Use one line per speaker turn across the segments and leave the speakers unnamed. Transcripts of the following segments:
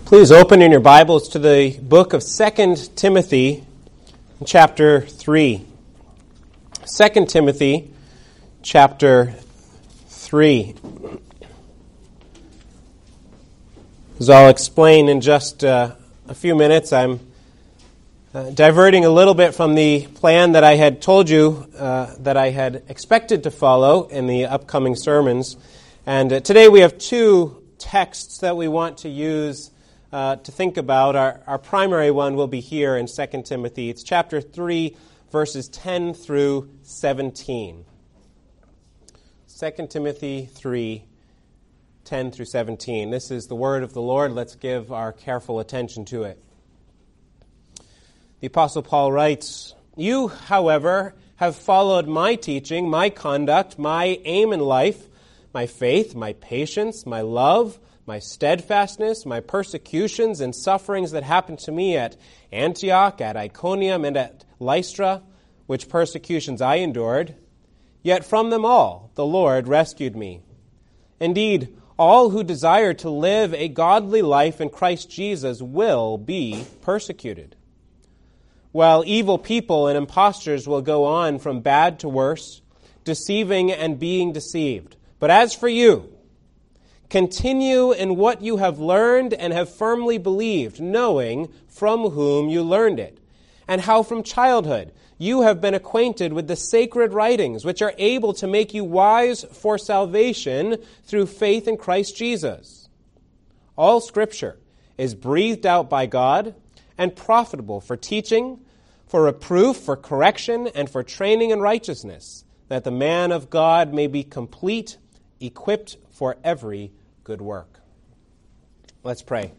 Please open in your Bibles to the book of 2 Timothy, chapter 3. 2 Timothy, chapter 3. As I'll explain in just a few minutes, I'm diverting a little bit from the plan that I had told you that I had expected to follow in the upcoming sermons. And today we have two texts that we want to use to think about. Our primary one will be here in 2 Timothy. It's chapter 3, verses 10 through 17. 2 Timothy 3, 10 through 17. This is the word of the Lord. Let's give our careful attention to it. The Apostle Paul writes, "You, however, have followed my teaching, my conduct, my aim in life, my faith, my patience, my love, my steadfastness, my persecutions and sufferings that happened to me at Antioch, at Iconium, and at Lystra, which persecutions I endured. Yet from them all the Lord rescued me. Indeed, all who desire to live a godly life in Christ Jesus will be persecuted. While evil people and impostors will go on from bad to worse, deceiving and being deceived. But as for you, continue in what you have learned and have firmly believed, knowing from whom you learned it, and how from childhood you have been acquainted with the sacred writings, which are able to make you wise for salvation through faith in Christ Jesus. All Scripture is breathed out by God and profitable for teaching, for reproof, for correction, and for training in righteousness, that the man of God may be complete, equipped for every good work." Let's pray.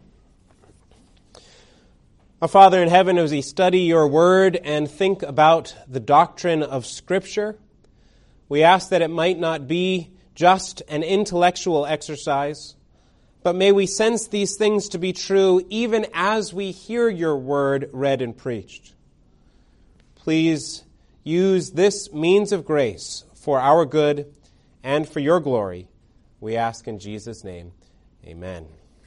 Our Father in heaven, as we study your word and think about the doctrine of Scripture, we ask that it might not be just an intellectual exercise, but may we sense these things to be true even as we hear your word read and preached. Please use this means of grace for our good and for your glory. We ask in Jesus' name, amen.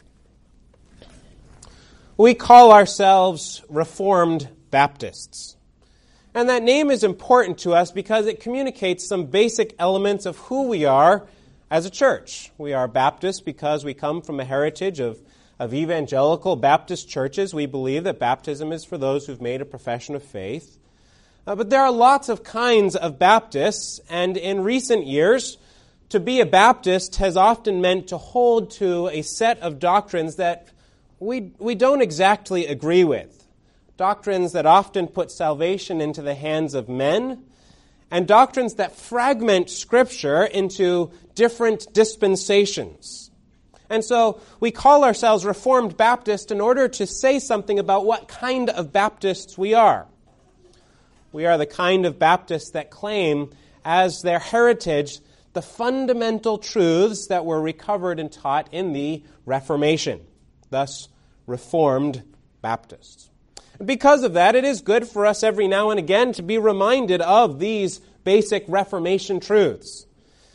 We call ourselves Reformed Baptists. And that name is important to us because it communicates some basic elements of who we are as a church. We are Baptists because we come from a heritage of evangelical Baptist churches. We believe that baptism is for those who've made a profession of faith. But there are lots of kinds of Baptists, and in recent years, to be a Baptist has often meant to hold to a set of doctrines that we don't exactly agree with. Doctrines that often put salvation into the hands of men, and doctrines that fragment Scripture into different dispensations. And so we call ourselves Reformed Baptist in order to say something about what kind of Baptists we are. We are the kind of Baptists that claim as their heritage the fundamental truths that were recovered and taught in the Reformation, thus Reformed Baptists. Because of that, it is good for us every now and again to be reminded of these basic Reformation truths.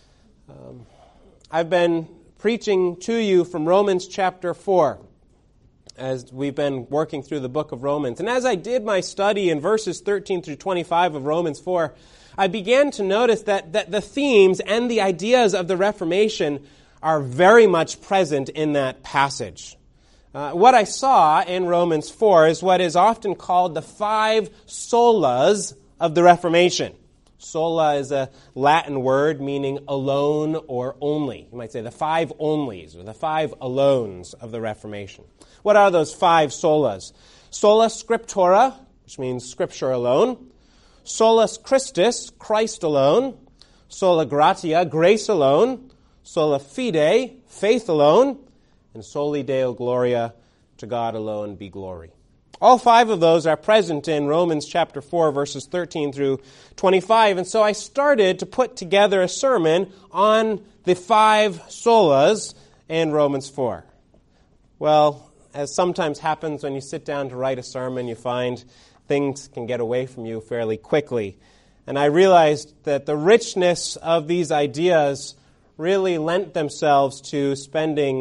I've been preaching to you from Romans chapter 4 as we've been working through the book of Romans. And as I did my study in verses 13 through 25 of Romans 4, I began to notice that the themes and the ideas of the Reformation are very much present in that passage. What I saw in Romans 4 is what is often called the five solas of the Reformation. Sola is a Latin word meaning alone or only. You might say the five onlys or the five alones of the Reformation. What are those five solas? Sola scriptura, which means Scripture alone. Solus Christus, Christ alone. Sola gratia, grace alone. Sola fide, faith alone. And soli Deo gloria, to God alone be glory. All five of those are present in Romans chapter 4, verses 13 through 25. And so I started to put together a sermon on the five solas in Romans 4. Well, as sometimes happens when you sit down to write a sermon, you find things can get away from you fairly quickly. And I realized that the richness of these ideas really lent themselves to spending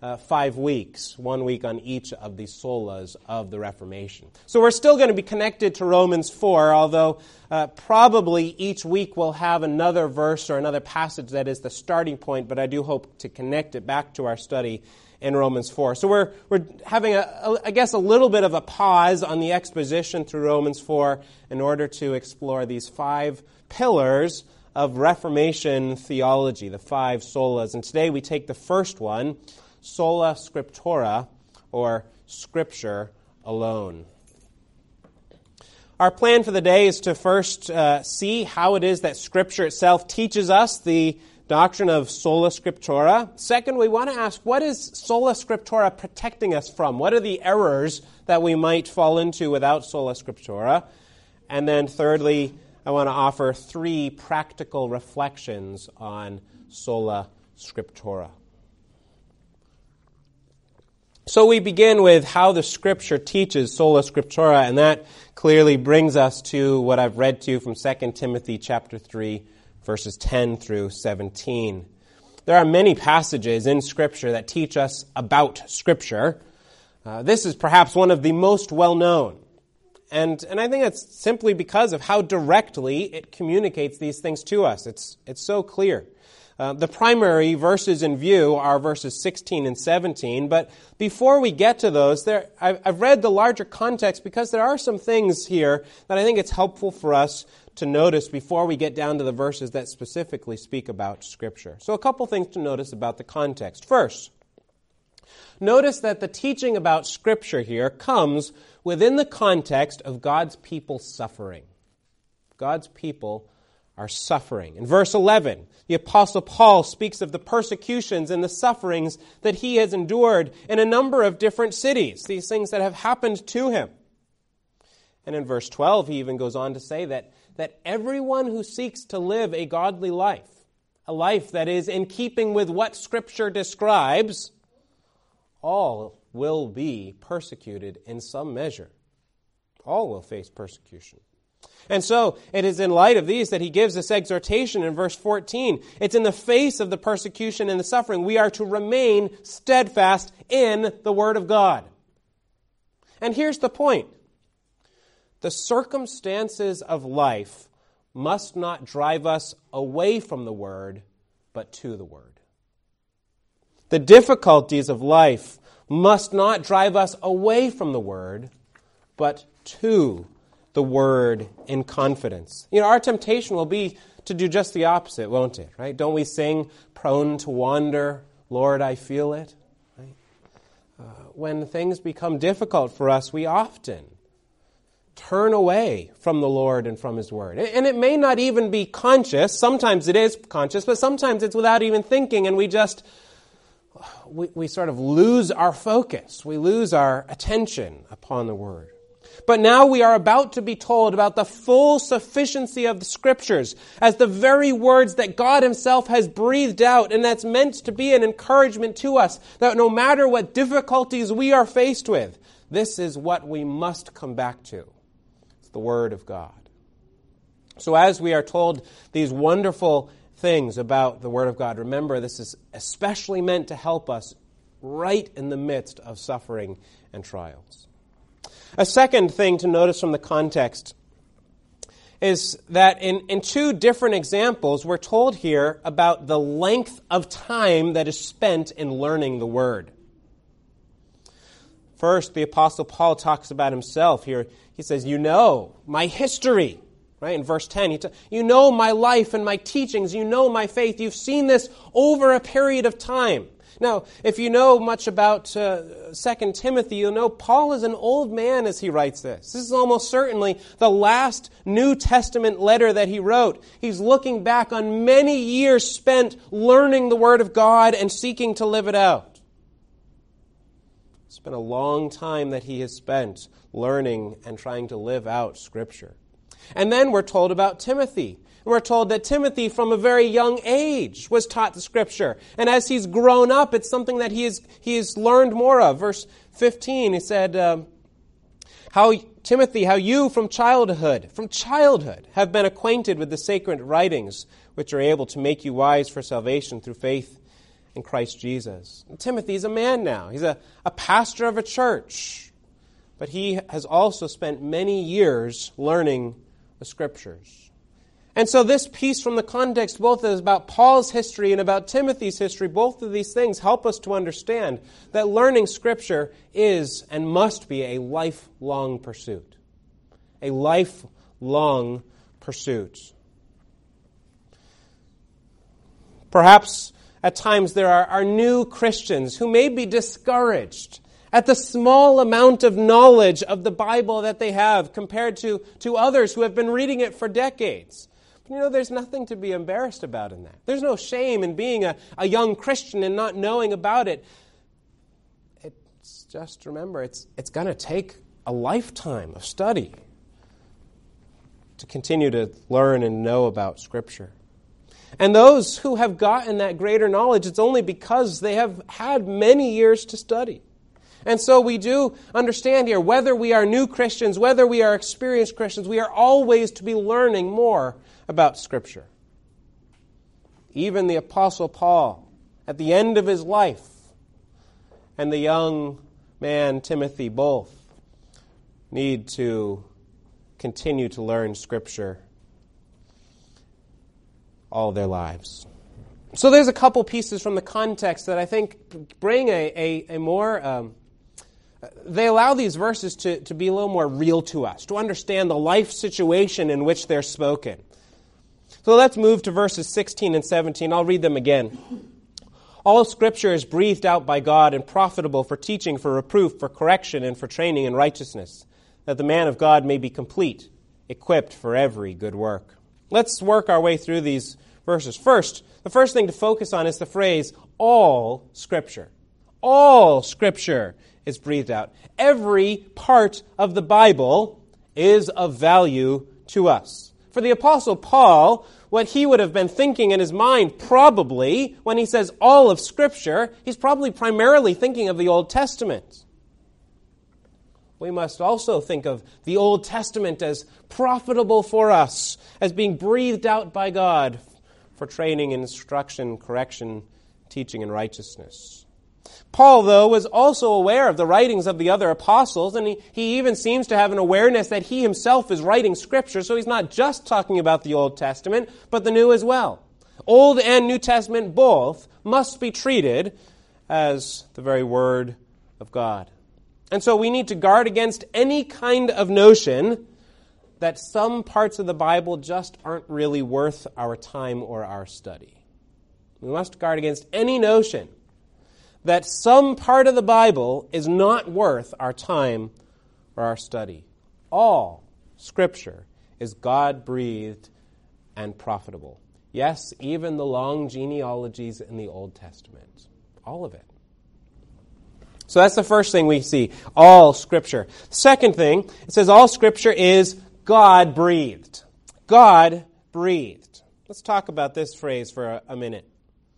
5 weeks, 1 week on each of the solas of the Reformation. So we're still going to be connected to Romans 4, although probably each week we'll have another verse or another passage that is the starting point, but I do hope to connect it back to our study in Romans 4. So we're having, I guess, a little bit of a pause on the exposition through Romans 4 in order to explore these 5 pillars of Reformation theology, the 5 solas. And today we take the first one, sola scriptura, or Scripture alone. Our plan for the day is to first see how it is that Scripture itself teaches us the doctrine of sola scriptura. Second, we want to ask, what is sola scriptura protecting us from? What are the errors that we might fall into without sola scriptura? And then thirdly, I want to offer 3 practical reflections on sola scriptura. So we begin with how the Scripture teaches sola scriptura, and that clearly brings us to what I've read to you from 2 Timothy chapter 3, verses 10 through 17. There are many passages in Scripture that teach us about Scripture. This is perhaps one of the most well-known. And I think it's simply because of how directly it communicates these things to us. It's so clear. The primary verses in view are verses 16 and 17, but before we get to those, I've read the larger context because there are some things here that I think it's helpful for us to notice before we get down to the verses that specifically speak about Scripture. So a couple things to notice about the context. First, notice that the teaching about Scripture here comes within the context of God's people suffering. God's people are suffering. In verse 11, the Apostle Paul speaks of the persecutions and the sufferings that he has endured in a number of different cities, these things that have happened to him. And in verse 12, he even goes on to say that everyone who seeks to live a godly life, a life that is in keeping with what Scripture describes, all will be persecuted in some measure. All will face persecution. And so it is in light of these that he gives this exhortation in verse 14. It's in the face of the persecution and the suffering we are to remain steadfast in the Word of God. And here's the point. The circumstances of life must not drive us away from the Word, but to the Word. The difficulties of life must not drive us away from the Word, but to the Word in confidence. You know, our temptation will be to do just the opposite, won't it? Right? Don't we sing, prone to wander, Lord, I feel it? Right? When things become difficult for us, we often turn away from the Lord and from His Word. And it may not even be conscious. Sometimes it is conscious, but sometimes it's without even thinking, and we sort of lose our focus. We lose our attention upon the Word. But now we are about to be told about the full sufficiency of the Scriptures as the very words that God Himself has breathed out, and that's meant to be an encouragement to us that no matter what difficulties we are faced with, this is what we must come back to. It's the Word of God. So as we are told these wonderful things about the Word of God, remember this is especially meant to help us right in the midst of suffering and trials. A second thing to notice from the context is that in 2 different examples, we're told here about the length of time that is spent in learning the Word. First, the Apostle Paul talks about himself here. He says, you know my history. Right? In verse 10, you know my life and my teachings. You know my faith. You've seen this over a period of time. Now, if you know much about 2 Timothy, you'll know Paul is an old man as he writes this. This is almost certainly the last New Testament letter that he wrote. He's looking back on many years spent learning the Word of God and seeking to live it out. It's been a long time that he has spent learning and trying to live out Scripture. And then we're told about Timothy. We're told that Timothy, from a very young age, was taught the Scripture. And as he's grown up, it's something that he has learned more of. Verse 15, he said, Timothy, how you from childhood have been acquainted with the sacred writings, which are able to make you wise for salvation through faith in Christ Jesus. And Timothy's a man now. He's a pastor of a church. But he has also spent many years learning the Scriptures. And so this piece from the context, both is about Paul's history and about Timothy's history, both of these things help us to understand that learning Scripture is and must be a lifelong pursuit. A lifelong pursuit. Perhaps at times there are new Christians who may be discouraged at the small amount of knowledge of the Bible that they have compared to others who have been reading it for decades. But there's nothing to be embarrassed about in that. There's no shame in being a young Christian and not knowing about it. It's just, remember, it's going to take a lifetime of study to continue to learn and know about Scripture. And those who have gotten that greater knowledge, it's only because they have had many years to study. And so we do understand here, whether we are new Christians, whether we are experienced Christians, we are always to be learning more about Scripture. Even the Apostle Paul, at the end of his life, and the young man Timothy both need to continue to learn Scripture all their lives. So there's a couple pieces from the context that I think bring a more... they allow these verses to be a little more real to us, to understand the life situation in which they're spoken. So let's move to verses 16 and 17. I'll read them again. All Scripture is breathed out by God and profitable for teaching, for reproof, for correction, and for training in righteousness, that the man of God may be complete, equipped for every good work. Let's work our way through these verses. First, the first thing to focus on is the phrase, all Scripture. All Scripture is breathed out. Every part of the Bible is of value to us. For the Apostle Paul, what he would have been thinking in his mind probably, when he says all of Scripture, he's probably primarily thinking of the Old Testament. We must also think of the Old Testament as profitable for us, as being breathed out by God for training, instruction, correction, teaching, and righteousness. Paul, though, was also aware of the writings of the other apostles, and he even seems to have an awareness that he himself is writing Scripture, so he's not just talking about the Old Testament, but the New as well. Old and New Testament both must be treated as the very Word of God. And so we need to guard against any kind of notion that some parts of the Bible just aren't really worth our time or our study. We must guard against any notion that some part of the Bible is not worth our time or our study. All Scripture is God-breathed and profitable. Yes, even the long genealogies in the Old Testament. All of it. So that's the first thing we see. All Scripture. Second thing, it says all Scripture is God-breathed. God-breathed. Let's talk about this phrase for a minute.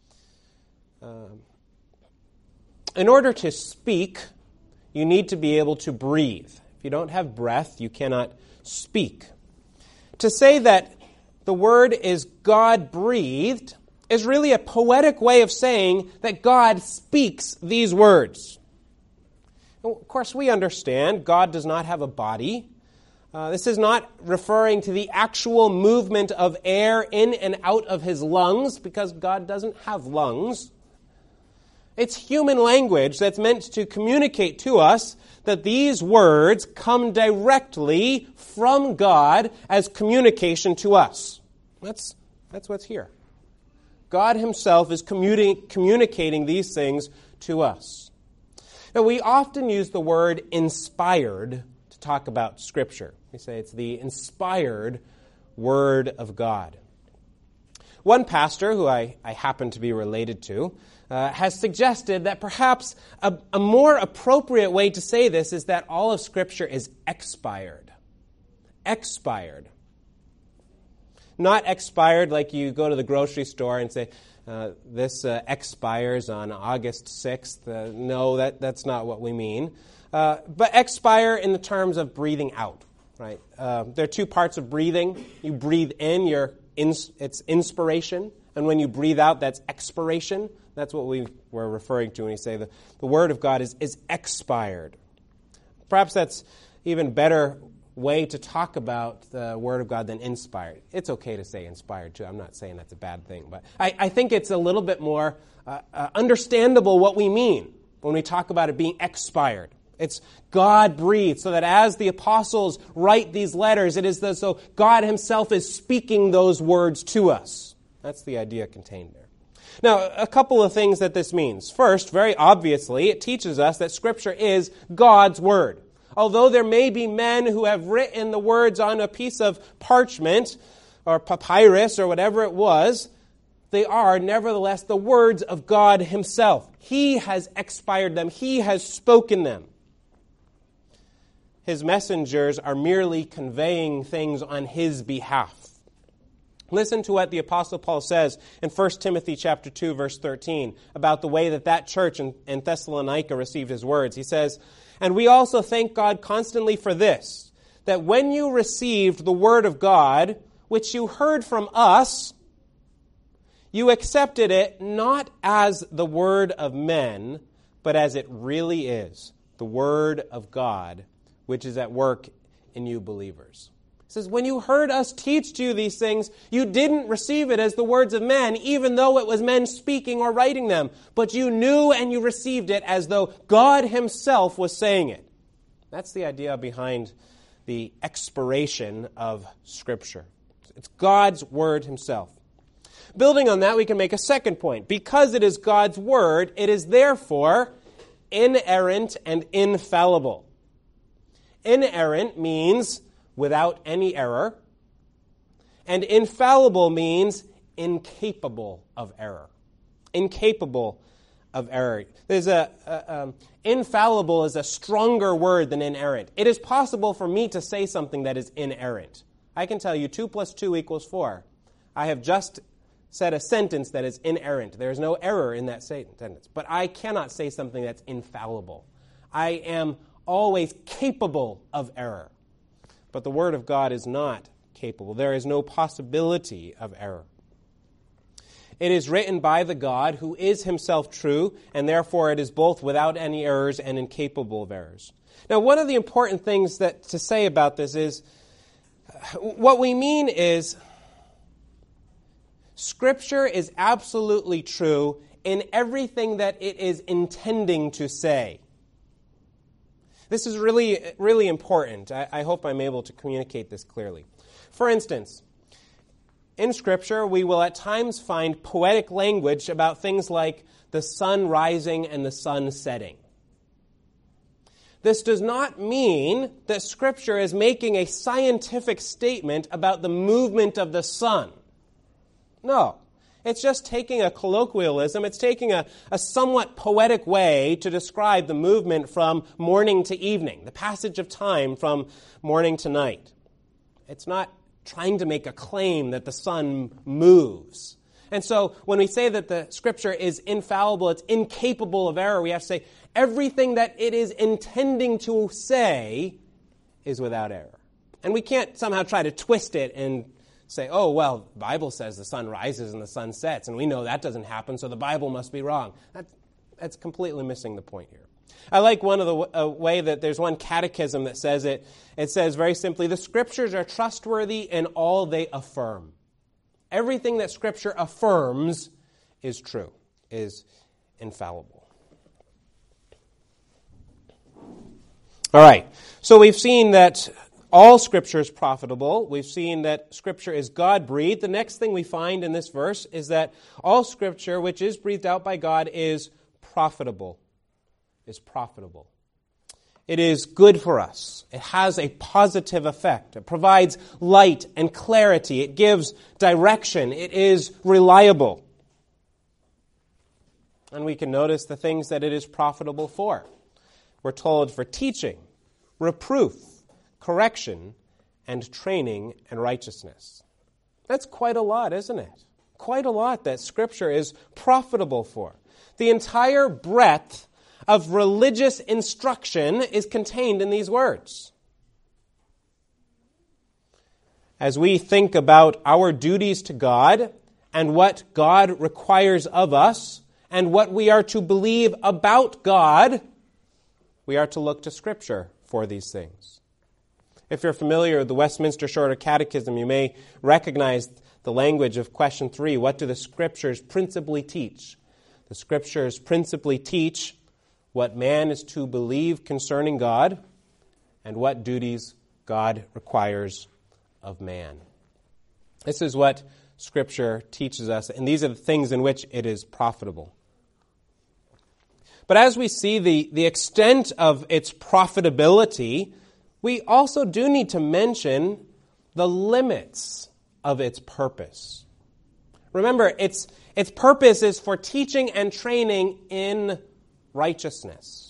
In order to speak, you need to be able to breathe. If you don't have breath, you cannot speak. To say that the word is God-breathed is really a poetic way of saying that God speaks these words. Of course, we understand God does not have a body. This is not referring to the actual movement of air in and out of his lungs, because God doesn't have lungs. It's human language that's meant to communicate to us that these words come directly from God as communication to us. That's what's here. God himself is communicating these things to us. Now, we often use the word inspired to talk about Scripture. We say it's the inspired Word of God. One pastor, who I happen to be related to, has suggested that perhaps a more appropriate way to say this is that all of Scripture is expired. Expired. Not expired like you go to the grocery store and say, this expires on August 6th. No, that's not what we mean. But expire in the terms of breathing out. Right? There are two parts of breathing. You breathe in, it's inspiration. And when you breathe out, that's expiration. That's what we were referring to when we say the Word of God is expired. Perhaps that's even better way to talk about the Word of God than inspired. It's okay to say inspired, too. I'm not saying that's a bad thing. But I think it's a little bit more understandable what we mean when we talk about it being expired. It's God-breathed, so that as the apostles write these letters, it is as though God himself is speaking those words to us. That's the idea contained there. Now, a couple of things that this means. First, very obviously, it teaches us that Scripture is God's Word. Although there may be men who have written the words on a piece of parchment or papyrus or whatever it was, they are nevertheless the words of God himself. He has expired them. He has spoken them. His messengers are merely conveying things on his behalf. Listen to what the Apostle Paul says in 1 Timothy chapter 2, verse 13, about the way that church in Thessalonica received his words. He says, "And we also thank God constantly for this, that when you received the word of God, which you heard from us, you accepted it not as the word of men, but as it really is, the word of God, which is at work in you believers." It says, when you heard us teach to you these things, you didn't receive it as the words of men, even though it was men speaking or writing them. But you knew and you received it as though God himself was saying it. That's the idea behind the expiration of Scripture. It's God's Word himself. Building on that, we can make a second point. Because it is God's Word, it is therefore inerrant and infallible. Inerrant means without any error, and infallible means incapable of error. Incapable of error. There's infallible is a stronger word than inerrant. It is possible for me to say something that is inerrant. I can tell you 2 + 2 = 4. I have just said a sentence that is inerrant. There is no error in that sentence. But I cannot say something that's infallible. I am always capable of error. But the Word of God is not capable. There is no possibility of error. It is written by the God who is himself true, and therefore it is both without any errors and incapable of errors. Now, one of the important things to say about this is, what we mean is, Scripture is absolutely true in everything that it is intending to say. This is really, really important. I hope I'm able to communicate this clearly. For instance, in Scripture, we will at times find poetic language about things like the sun rising and the sun setting. This does not mean that Scripture is making a scientific statement about the movement of the sun. No. It's just taking a colloquialism. It's taking a somewhat poetic way to describe the movement from morning to evening, the passage of time from morning to night. It's not trying to make a claim that the sun moves. And so when we say that the Scripture is infallible, it's incapable of error, we have to say everything that it is intending to say is without error. And we can't somehow try to twist it and say, oh, well, the Bible says the sun rises and the sun sets, and we know that doesn't happen, so the Bible must be wrong. That's completely missing the point here. I like one of the way that there's one catechism that says it. It says very simply, the Scriptures are trustworthy in all they affirm. Everything that Scripture affirms is true, is infallible. All right, so we've seen that all Scripture is profitable. We've seen that Scripture is God-breathed. The next thing we find in this verse is that all Scripture, which is breathed out by God, is profitable. Is profitable. It is good for us. It has a positive effect. It provides light and clarity. It gives direction. It is reliable. And we can notice the things that it is profitable for. We're told for teaching, reproof, correction, and training in righteousness. That's quite a lot, isn't it? Quite a lot that Scripture is profitable for. The entire breadth of religious instruction is contained in these words. As we think about our duties to God and what God requires of us and what we are to believe about God, we are to look to Scripture for these things. If you're familiar with the Westminster Shorter Catechism, you may recognize the language of question 3. What do the Scriptures principally teach? The Scriptures principally teach what man is to believe concerning God and what duties God requires of man. This is what Scripture teaches us, and these are the things in which it is profitable. But as we see the extent of its profitability, we also do need to mention the limits of its purpose. Remember, its purpose is for teaching and training in righteousness.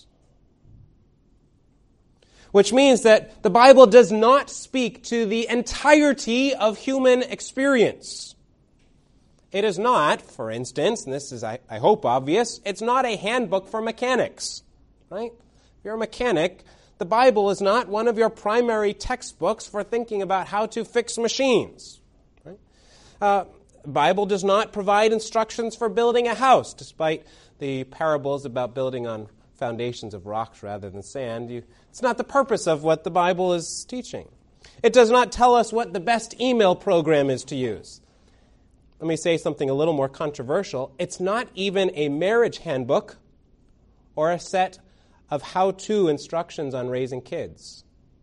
Which means that the Bible does not speak to the entirety of human experience. It is not, for instance, and this is, I hope, obvious, it's not a handbook for mechanics, right? If you're a mechanic, the Bible is not one of your primary textbooks for thinking about how to fix machines, right? The Bible does not provide instructions for building a house, despite the parables about building on foundations of rocks rather than sand. It's not the purpose of what the Bible is teaching. It does not tell us what the best email program is to use. Let me say something a little more controversial. It's not even a marriage handbook or a set of how-to instructions on raising kids.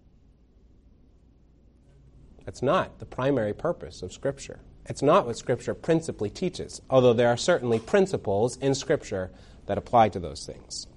That's not the primary purpose of Scripture. It's not what Scripture principally teaches, although there are certainly principles in Scripture that apply to those things.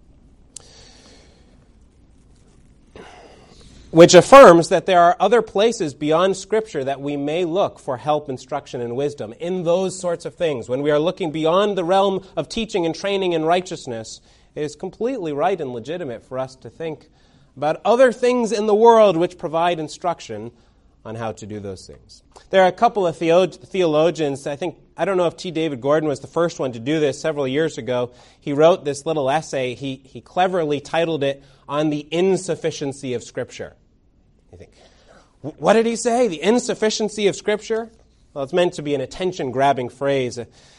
Which affirms that there are other places beyond Scripture that we may look for help, instruction, and wisdom in those sorts of things. When we are looking beyond the realm of teaching and training in righteousness, it is completely right and legitimate for us to think about other things in the world which provide instruction on how to do those things. There are a couple of theologians, I don't know if T. David Gordon was the first one to do this several years ago. He wrote this little essay. He cleverly titled it, On the Insufficiency of Scripture. You think, what did he say? The insufficiency of Scripture? Well, it's meant to be an attention-grabbing phrase.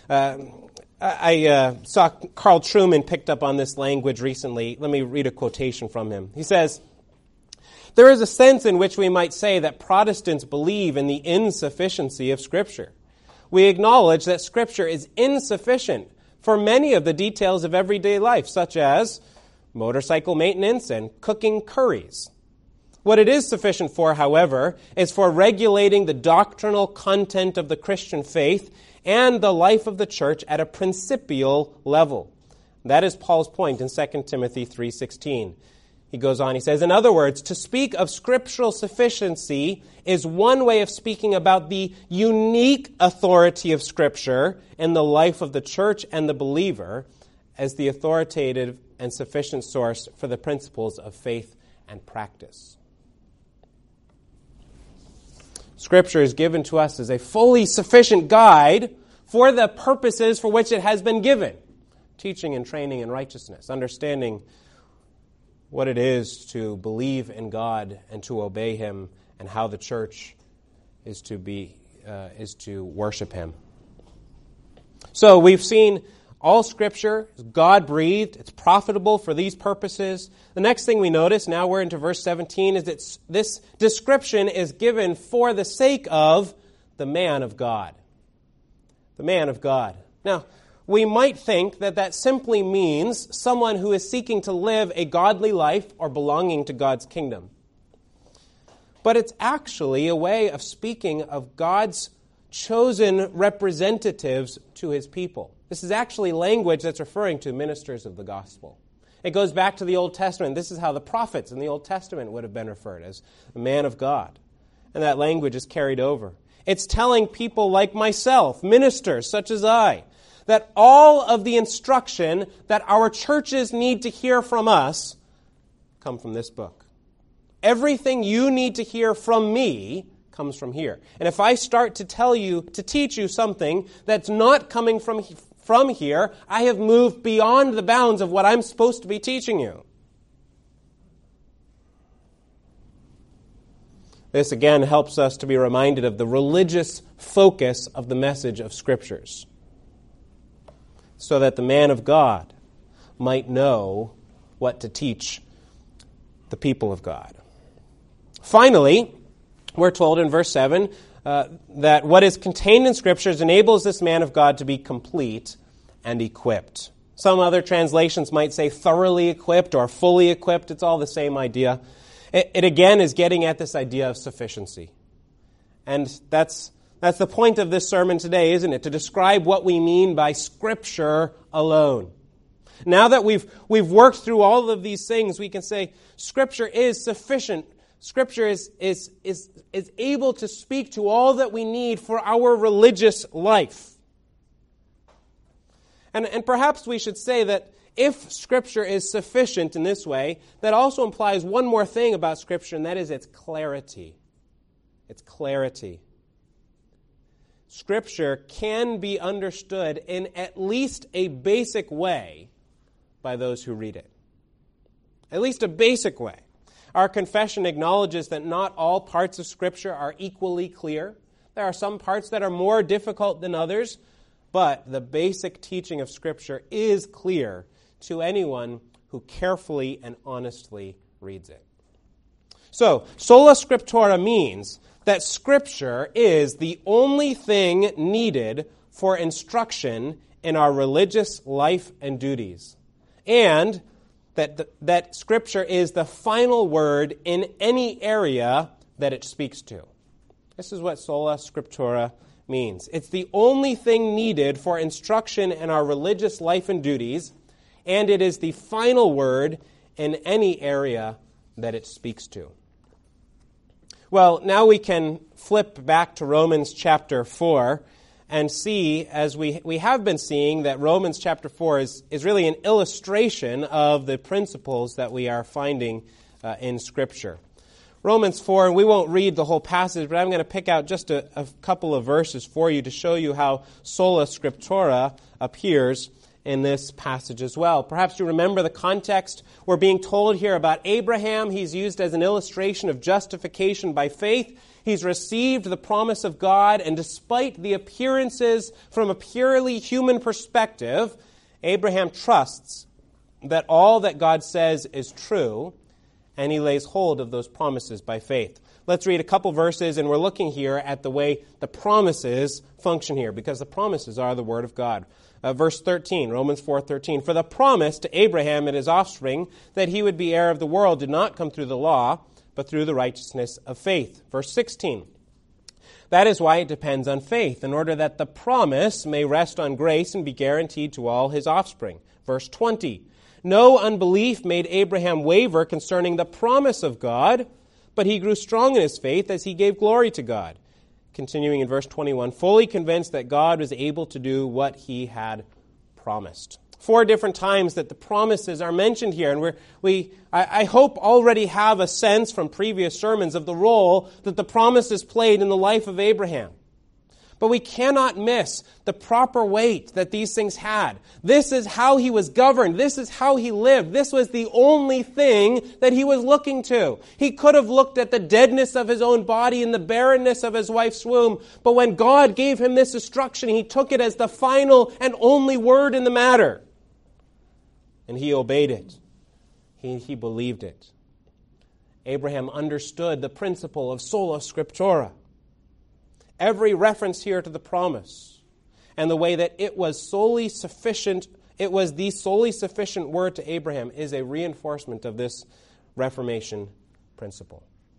I saw Carl Trueman picked up on this language recently. Let me read a quotation from him. He says, "There is a sense in which we might say that Protestants believe in the insufficiency of Scripture. We acknowledge that Scripture is insufficient for many of the details of everyday life, such as motorcycle maintenance and cooking curries. What it is sufficient for, however, is for regulating the doctrinal content of the Christian faith and the life of the church at a principial level." That is Paul's point in 2 Timothy 3:16. He goes on, he says, in other words, to speak of scriptural sufficiency is one way of speaking about the unique authority of Scripture in the life of the church and the believer as the authoritative and sufficient source for the principles of faith and practice. Scripture is given to us as a fully sufficient guide for the purposes for which it has been given. Teaching and training in righteousness, understanding what it is to believe in God and to obey Him, and how the church is to worship Him. So we've seen all Scripture is God-breathed. It's profitable for these purposes. The next thing we notice, now we're into verse 17, is that this description is given for the sake of the man of God. The man of God. Now, we might think that simply means someone who is seeking to live a godly life or belonging to God's kingdom. But it's actually a way of speaking of God's chosen representatives to His people. This is actually language that's referring to ministers of the gospel. It goes back to the Old Testament. This is how the prophets in the Old Testament would have been referred, as the man of God. And that language is carried over. It's telling people like myself, ministers such as I, that all of the instruction that our churches need to hear from us come from this book. Everything you need to hear from me comes from here. And if I start to teach you something that's not coming from here, I have moved beyond the bounds of what I'm supposed to be teaching you. This again helps us to be reminded of the religious focus of the message of Scriptures. so that the man of God might know what to teach the people of God. Finally, we're told in verse 7 that what is contained in Scriptures enables this man of God to be complete and equipped. Some other translations might say thoroughly equipped or fully equipped. It's all the same idea. It again is getting at this idea of sufficiency. And that's the point of this sermon today, isn't it? To describe what we mean by Scripture alone. Now that we've worked through all of these things, we can say Scripture is sufficient. Scripture is able to speak to all that we need for our religious life. And perhaps we should say that if Scripture is sufficient in this way, that also implies one more thing about Scripture, and that is its clarity. Its clarity. Scripture can be understood in at least a basic way by those who read it. At least a basic way. Our confession acknowledges that not all parts of Scripture are equally clear. There are some parts that are more difficult than others, but the basic teaching of Scripture is clear to anyone who carefully and honestly reads it. So, sola scriptura means that Scripture is the only thing needed for instruction in our religious life and duties, and that Scripture is the final word in any area that it speaks to. This is what sola scriptura means. It's the only thing needed for instruction in our religious life and duties, and it is the final word in any area that it speaks to. Well, now we can flip back to Romans chapter 4 and see, as we have been seeing, that Romans chapter 4 is really an illustration of the principles that we are finding in Scripture. Romans 4, and we won't read the whole passage, but I'm going to pick out just a couple of verses for you to show you how sola scriptura appears in this passage as well. Perhaps you remember the context. We're being told here about Abraham. He's used as an illustration of justification by faith. He's received the promise of God, and despite the appearances from a purely human perspective, Abraham trusts that all that God says is true, and he lays hold of those promises by faith. Let's read a couple verses, and we're looking here at the way the promises function here, because the promises are the Word of God. Verse 13, Romans 4:13. For the promise to Abraham and his offspring that he would be heir of the world did not come through the law, but through the righteousness of faith. Verse 16. That is why it depends on faith, in order that the promise may rest on grace and be guaranteed to all his offspring. Verse 20. No unbelief made Abraham waver concerning the promise of God, but he grew strong in his faith as he gave glory to God. Continuing in verse 21, fully convinced that God was able to do what he had promised. 4 different times that the promises are mentioned here, and I hope already have a sense from previous sermons of the role that the promises played in the life of Abraham. But we cannot miss the proper weight that these things had. This is how he was governed. This is how he lived. This was the only thing that he was looking to. He could have looked at the deadness of his own body and the barrenness of his wife's womb. But when God gave him this instruction, he took it as the final and only word in the matter. And he obeyed it. He believed it. Abraham understood the principle of sola scriptura. Every reference here to the promise and the way that it was solely sufficient, it was the solely sufficient word to Abraham, is a reinforcement of this Reformation principle.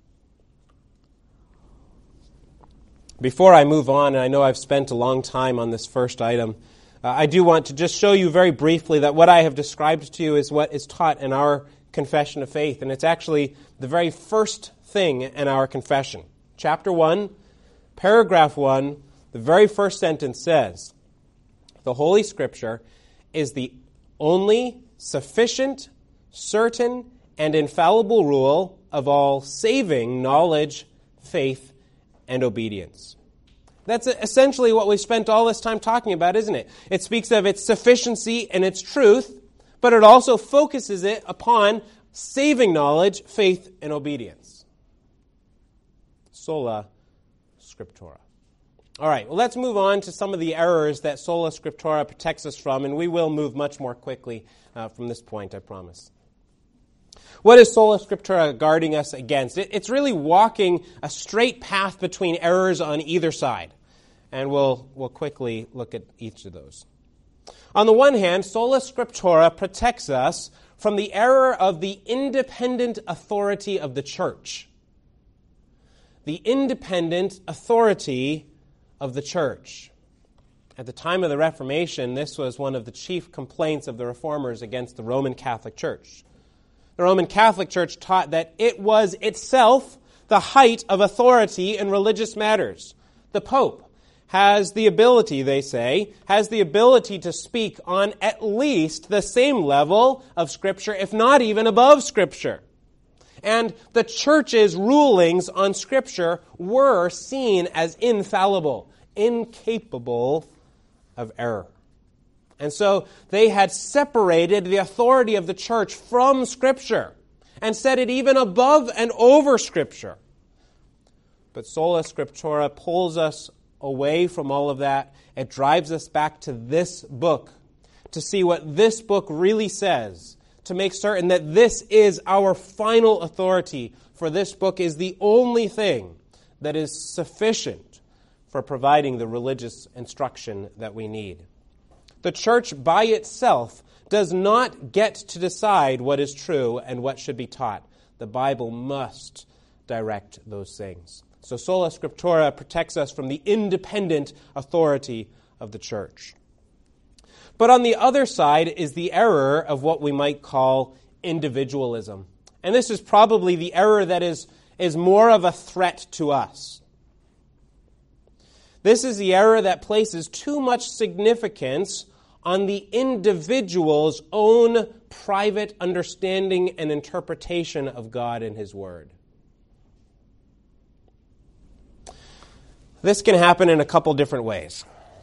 Before I move on, and I know I've spent a long time on this first item, I do want to just show you very briefly that what I have described to you is what is taught in our confession of faith, and it's actually the very first thing in our confession. Chapter 1, Paragraph 1, the very first sentence says, the Holy Scripture is the only sufficient, certain, and infallible rule of all saving knowledge, faith, and obedience. That's essentially what we've spent all this time talking about, isn't it? It speaks of its sufficiency and its truth, but it also focuses it upon saving knowledge, faith, and obedience. Sola Scriptura. All right, well, let's move on to some of the errors that Sola Scriptura protects us from, and we will move much more quickly from this point, I promise. What is Sola Scriptura guarding us against? It's really walking a straight path between errors on either side, and we'll quickly look at each of those. On the one hand, Sola Scriptura protects us from the error of the independent authority of the church. The independent authority of the church. At the time of the Reformation, this was one of the chief complaints of the Reformers against the Roman Catholic Church. The Roman Catholic Church taught that it was itself the height of authority in religious matters. The Pope has the ability, they say, to speak on at least the same level of Scripture, if not even above Scripture. And the church's rulings on Scripture were seen as infallible, incapable of error. And so they had separated the authority of the church from Scripture and set it even above and over Scripture. But Sola Scriptura pulls us away from all of that. It drives us back to this book to see what this book really says, to make certain that this is our final authority, for this book is the only thing that is sufficient for providing the religious instruction that we need. The church by itself does not get to decide what is true and what should be taught. The Bible must direct those things. So Sola Scriptura protects us from the independent authority of the church. But on the other side is the error of what we might call individualism. And this is probably the error that is more of a threat to us. This is the error that places too much significance on the individual's own private understanding and interpretation of God and His Word. This can happen in a couple different ways.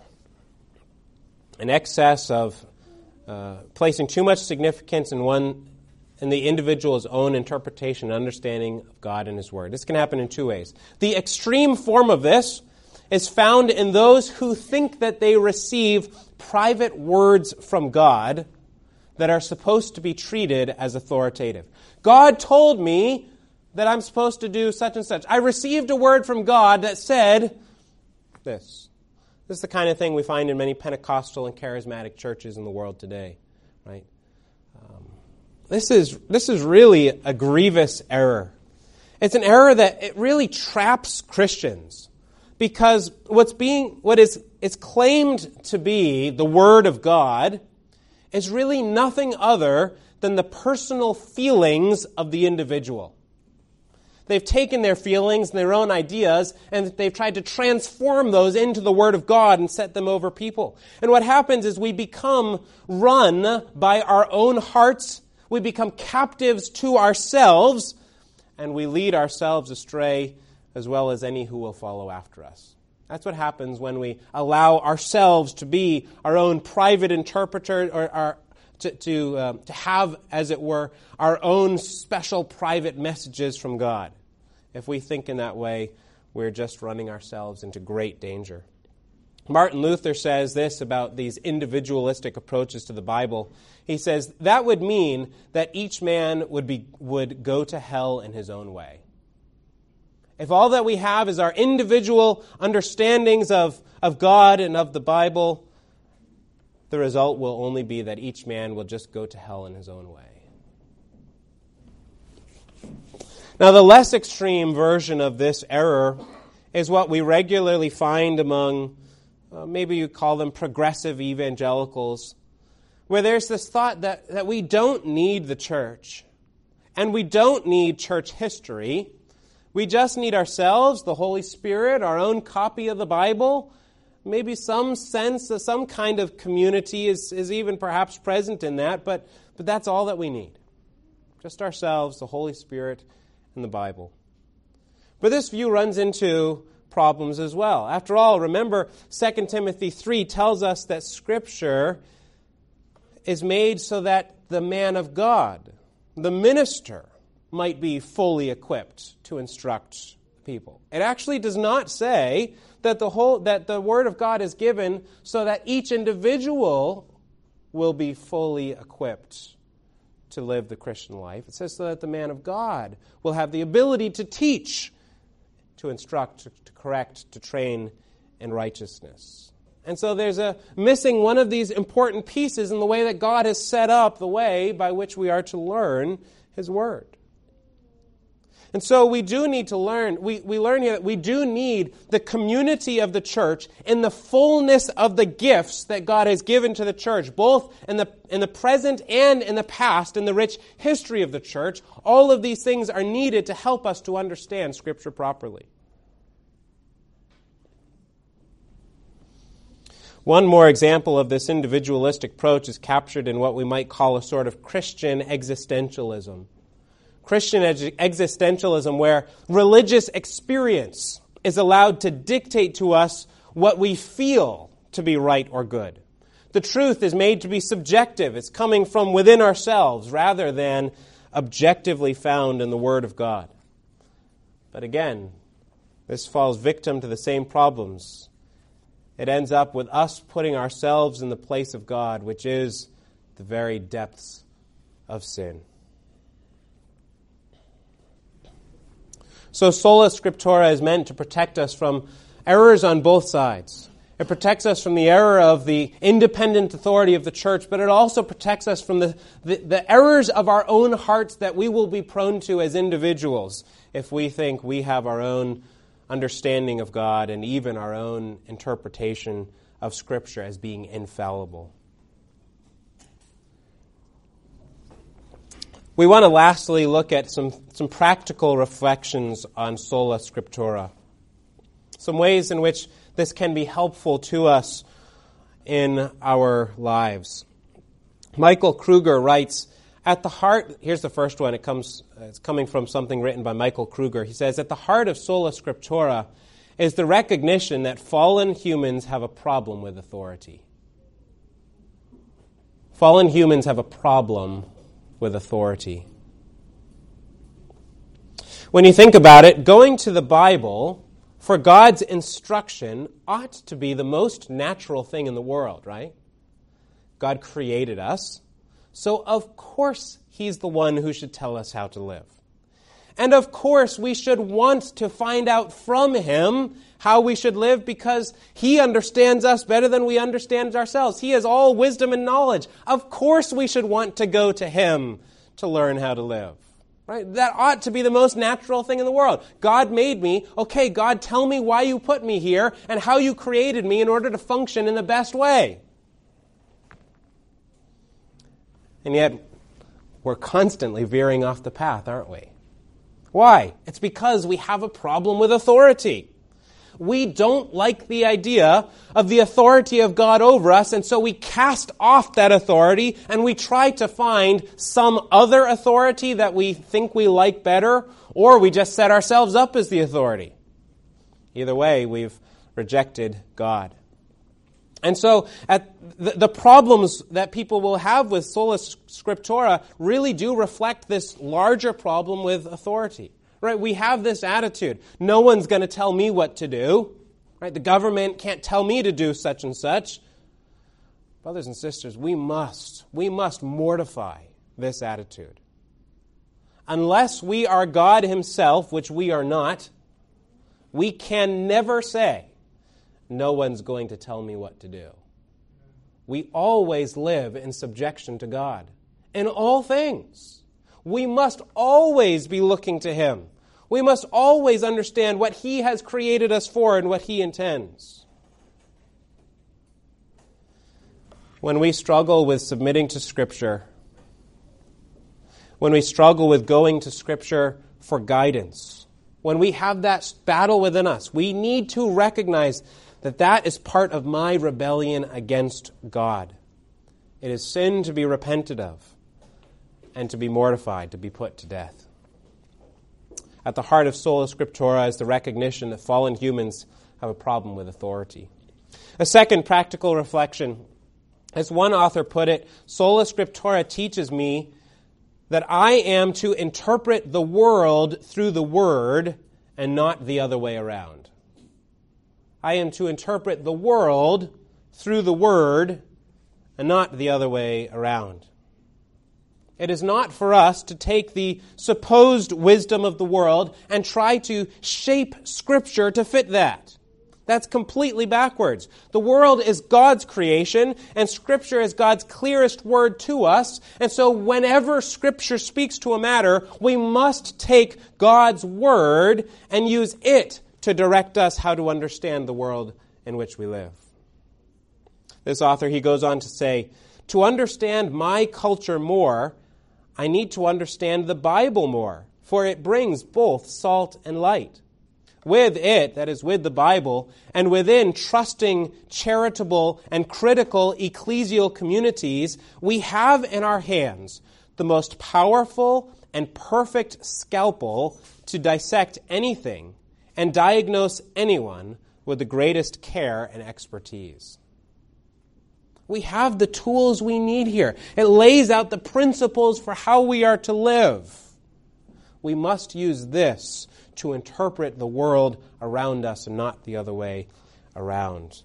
An excess of placing too much significance in the individual's own interpretation and understanding of God and His Word. This can happen in two ways. The extreme form of this is found in those who think that they receive private words from God that are supposed to be treated as authoritative. God told me that I'm supposed to do such and such. I received a word from God that said this. This is the kind of thing we find in many Pentecostal and charismatic churches in the world today, right? This is really a grievous error. It's an error that it really traps Christians, because what is claimed to be the Word of God is really nothing other than the personal feelings of the individual. They've taken their feelings and their own ideas, and they've tried to transform those into the Word of God and set them over people. And what happens is we become run by our own hearts, we become captives to ourselves, and we lead ourselves astray as well as any who will follow after us. That's what happens when we allow ourselves to be our own private interpreter, or to have, as it were, our own special private messages from God. If we think in that way, we're just running ourselves into great danger. Martin Luther says this about these individualistic approaches to the Bible. He says, that would mean that each man would go to hell in his own way. If all that we have is our individual understandings of God and of the Bible, the result will only be that each man will just go to hell in his own way. Now, the less extreme version of this error is what we regularly find among, maybe you call them progressive evangelicals, where there's this thought that we don't need the church, and we don't need church history. We just need ourselves, the Holy Spirit, our own copy of the Bible. Maybe some sense of some kind of community is even perhaps present in that, but that's all that we need. Just ourselves, the Holy Spirit, and the Bible. But this view runs into problems as well. After all, remember, 2 Timothy 3 tells us that Scripture is made so that the man of God, the minister, might be fully equipped to instruct people. It actually does not say that the Word of God is given so that each individual will be fully equipped to live the Christian life. It says so that the man of God will have the ability to teach, to instruct, to correct, to train in righteousness. And so there's a missing one of these important pieces in the way that God has set up the way by which we are to learn His Word. And so we do need to learn, we learn here that we do need the community of the church in the fullness of the gifts that God has given to the church, both in the present and in the past, in the rich history of the church. All of these things are needed to help us to understand Scripture properly. One more example of this individualistic approach is captured in what we might call a sort of Christian existentialism. Christian existentialism, where religious experience is allowed to dictate to us what we feel to be right or good. The truth is made to be subjective. It's coming from within ourselves rather than objectively found in the Word of God. But again, this falls victim to the same problems. It ends up with us putting ourselves in the place of God, which is the very depths of sin. So sola scriptura is meant to protect us from errors on both sides. It protects us from the error of the independent authority of the church, but it also protects us from the errors of our own hearts that we will be prone to as individuals if we think we have our own understanding of God and even our own interpretation of Scripture as being infallible. We want to lastly look at some practical reflections on sola scriptura, some ways in which this can be helpful to us in our lives. Michael Kruger writes, at the heart, here's the first one, it's coming from something written by Michael Kruger. He says, at the heart of sola scriptura is the recognition that fallen humans have a problem with authority. Fallen humans have a problem with authority. When you think about it, going to the Bible for God's instruction ought to be the most natural thing in the world, right? God created us, so of course He's the one who should tell us how to live. And of course we should want to find out from Him how we should live because He understands us better than we understand ourselves. He has all wisdom and knowledge. Of course we should want to go to Him to learn how to live. Right? That ought to be the most natural thing in the world. God made me. Okay, God, tell me why you put me here and how you created me in order to function in the best way. And yet, we're constantly veering off the path, aren't we? Why? It's because we have a problem with authority. We don't like the idea of the authority of God over us, and so we cast off that authority and we try to find some other authority that we think we like better, or we just set ourselves up as the authority. Either way, we've rejected God. And so the problems that people will have with sola scriptura really do reflect this larger problem with authority. Right? We have this attitude. No one's going to tell me what to do. Right? The government can't tell me to do such and such. Brothers and sisters, we must mortify this attitude. Unless we are God Himself, which we are not, we can never say, no one's going to tell me what to do. We always live in subjection to God. In all things. We must always be looking to Him. We must always understand what He has created us for and what He intends. When we struggle with submitting to Scripture, when we struggle with going to Scripture for guidance, when we have that battle within us, we need to recognize that that is part of my rebellion against God. It is sin to be repented of and to be mortified, to be put to death. At the heart of sola scriptura is the recognition that fallen humans have a problem with authority. A second practical reflection, as one author put it, sola scriptura teaches me that I am to interpret the world through the Word and not the other way around. I am to interpret the world through the Word and not the other way around. It is not for us to take the supposed wisdom of the world and try to shape Scripture to fit that. That's completely backwards. The world is God's creation, and Scripture is God's clearest word to us. And so whenever Scripture speaks to a matter, we must take God's word and use it to direct us how to understand the world in which we live. This author, he goes on to say, to understand my culture more, I need to understand the Bible more, for it brings both salt and light. With it, that is with the Bible, and within trusting, charitable, and critical ecclesial communities, we have in our hands the most powerful and perfect scalpel to dissect anything and diagnose anyone with the greatest care and expertise. We have the tools we need here. It lays out the principles for how we are to live. We must use this to interpret the world around us and not the other way around.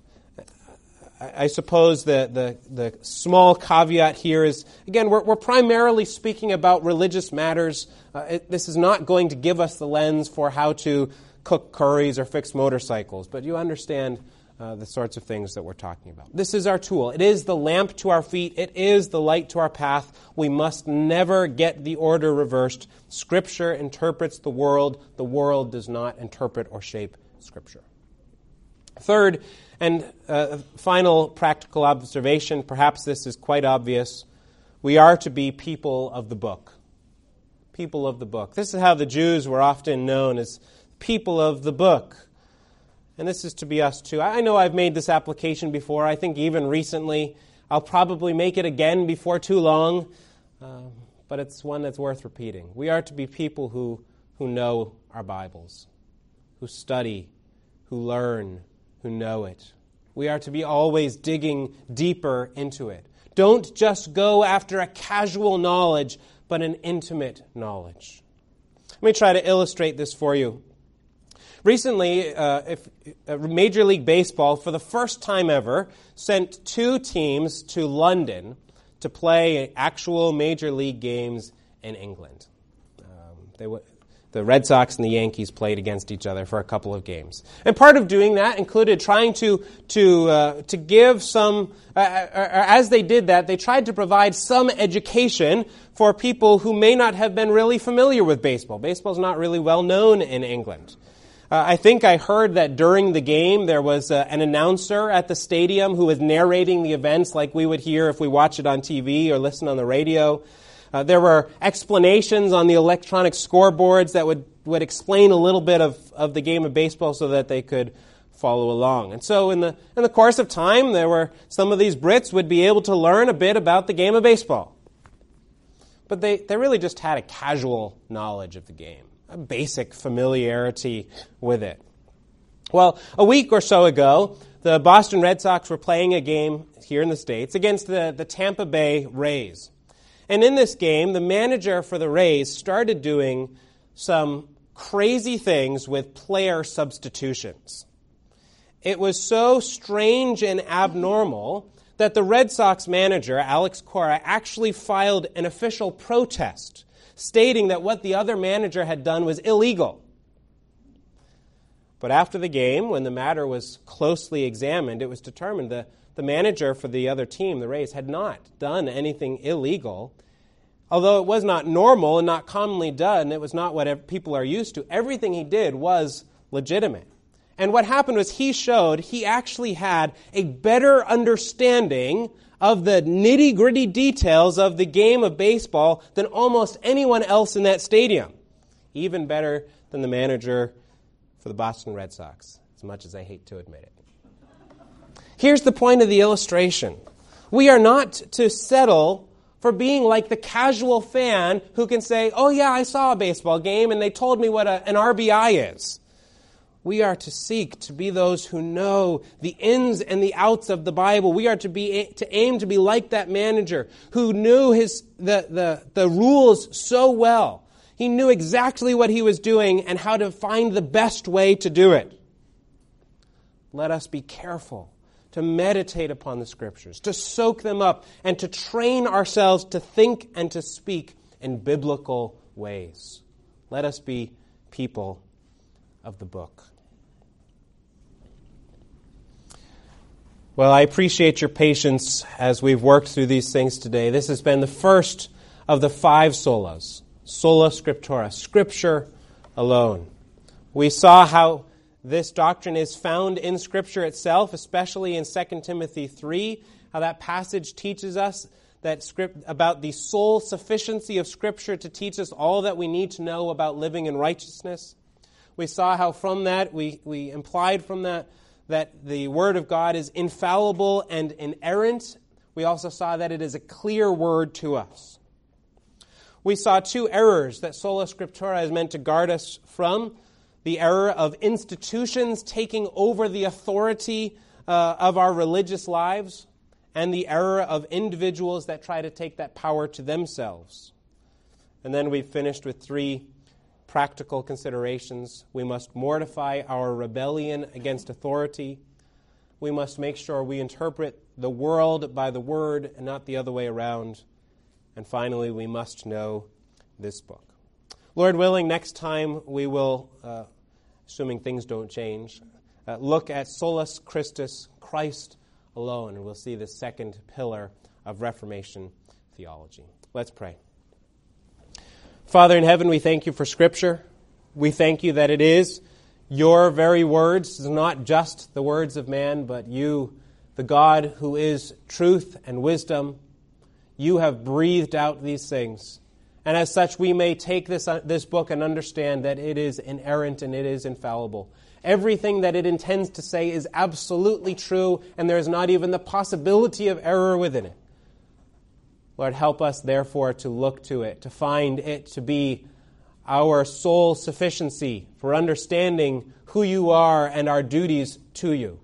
I suppose the small caveat here is, again, we're primarily speaking about religious matters. This is not going to give us the lens for how to cook curries or fix motorcycles, but you understand the sorts of things that we're talking about. This is our tool. It is the lamp to our feet. It is the light to our path. We must never get the order reversed. Scripture interprets the world. The world does not interpret or shape Scripture. Third and final practical observation, perhaps this is quite obvious, we are to be people of the book. People of the book. This is how the Jews were often known, as people of the book. And this is to be us too. I know I've made this application before. I think even recently. I'll probably make it again before too long. But it's one that's worth repeating. We are to be people who know our Bibles, who study, who learn, who know it. We are to be always digging deeper into it. Don't just go after a casual knowledge, but an intimate knowledge. Let me try to illustrate this for you. Recently, Major League Baseball, for the first time ever, sent 2 teams to London to play actual Major League games in England. The Red Sox and the Yankees played against each other for a couple of games. And part of doing that included trying to give some, as they did that, they tried to provide some education for people who may not have been really familiar with baseball. Baseball's not really well known in England. I think I heard that during the game there was an announcer at the stadium who was narrating the events like we would hear if we watch it on TV or listen on the radio. There were explanations on the electronic scoreboards that would explain a little bit of the game of baseball so that they could follow along. And so in the course of time, there were some of these Brits would be able to learn a bit about the game of baseball. But they really just had a casual knowledge of the game, a basic familiarity with it. Well, a week or so ago, the Boston Red Sox were playing a game here in the States against the Tampa Bay Rays. And in this game, the manager for the Rays started doing some crazy things with player substitutions. It was so strange and abnormal that the Red Sox manager, Alex Cora, actually filed an official protest stating that what the other manager had done was illegal. But after the game, when the matter was closely examined, it was determined that the manager for the other team, the Rays, had not done anything illegal. Although it was not normal and not commonly done, it was not what people are used to, everything he did was legitimate. And what happened was he showed he actually had a better understanding of the nitty-gritty details of the game of baseball than almost anyone else in that stadium. Even better than the manager for the Boston Red Sox, as much as I hate to admit it. Here's the point of the illustration. We are not to settle for being like the casual fan who can say, oh yeah, I saw a baseball game and they told me what an RBI is. We are to seek to be those who know the ins and the outs of the Bible. We are to aim to be like that manager who knew the rules so well. He knew exactly what he was doing and how to find the best way to do it. Let us be careful to meditate upon the Scriptures, to soak them up, and to train ourselves to think and to speak in biblical ways. Let us be people of the book. Well, I appreciate your patience as we've worked through these things today. This has been the first of the 5 solas, sola scriptura, Scripture alone. We saw how this doctrine is found in Scripture itself, especially in 2 Timothy 3, how that passage teaches us that about the sole sufficiency of Scripture to teach us all that we need to know about living in righteousness. We saw how from that, we implied from that the Word of God is infallible and inerrant. We also saw that it is a clear word to us. We saw 2 errors that sola scriptura is meant to guard us from. The error of institutions taking over the authority of our religious lives, and the error of individuals that try to take that power to themselves. And then we finished with 3 practical considerations. We must mortify our rebellion against authority. We must make sure we interpret the world by the Word and not the other way around. And finally, we must know this book. Lord willing, next time we will, assuming things don't change, look at Solus Christus, Christ alone, and we'll see the second pillar of Reformation theology. Let's pray. Father in heaven, we thank you for Scripture. We thank you that it is your very words. It's not just the words of man, but you, the God who is truth and wisdom. You have breathed out these things. And as such, we may take this book and understand that it is inerrant and it is infallible. Everything that it intends to say is absolutely true, and there is not even the possibility of error within it. Lord, help us, therefore, to look to it, to find it to be our sole sufficiency for understanding who you are and our duties to you.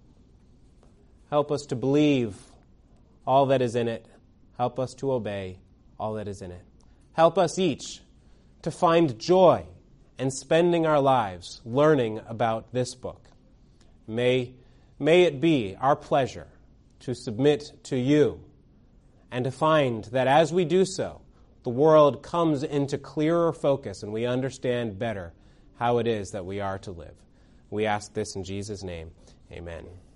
Help us to believe all that is in it. Help us to obey all that is in it. Help us each to find joy in spending our lives learning about this book. May it be our pleasure to submit to you and to find that as we do so, the world comes into clearer focus and we understand better how it is that we are to live. We ask this in Jesus' name. Amen.